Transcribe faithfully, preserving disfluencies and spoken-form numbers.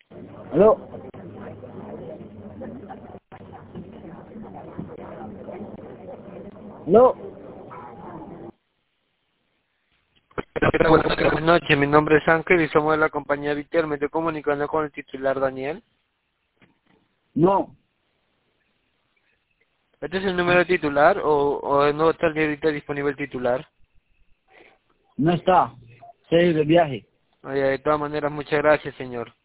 ¿Aló? ¿Aló? Buenas noches, mi nombre es Ángel y somos de la compañía Viter. Me estoy comunicando con el titular Daniel. No, ¿Este es el número titular o, o no está ahorita disponible el titular? no está. Se de viaje. Oye, de todas maneras, muchas gracias, señor.